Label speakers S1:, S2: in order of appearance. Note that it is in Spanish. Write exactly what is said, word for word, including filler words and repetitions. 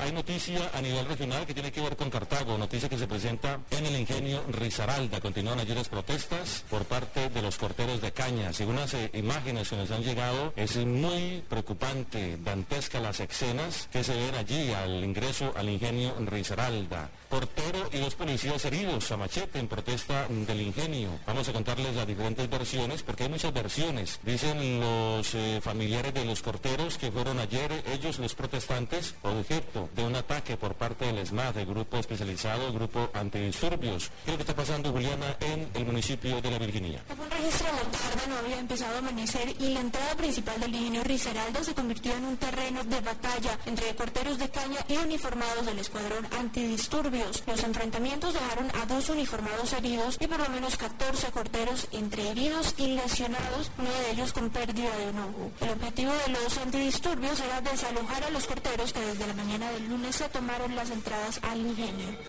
S1: hay noticia a nivel regional que tiene que ver con Cartago, noticia que se presenta en el ingenio Risaralda. Continúan ayer las protestas por parte de los corteros de caña. Según las eh, imágenes que nos han llegado, es muy preocupante, dantesca las escenas que se ven allí al ingreso al ingenio Risaralda. Portero y dos policías heridos a machete en protesta del ingenio. Vamos a contarles las diferentes versiones, porque hay muchas versiones. Dicen los eh, familiares de los corteros que fueron ayer ellos, los protestantes, objeto de un ataque por parte del ESMAD, el grupo especializado, el grupo antidisturbios. ¿Qué es lo que está pasando, Juliana, en el municipio de La Virginia?
S2: Según registro, la tarde no había empezado a amanecer y la entrada principal del ingenio Risaralda se convirtió en un terreno de batalla entre corteros de caña y uniformados del escuadrón antidisturbios. Los enfrentamientos dejaron a dos uniformados heridos y por lo menos catorce corteros entre heridos y lesionados, uno de ellos con pérdida de un ojo. El objetivo de los antidisturbios era desalojar a los corteros que desde la mañana del lunes se tomaron las entradas al ingenio.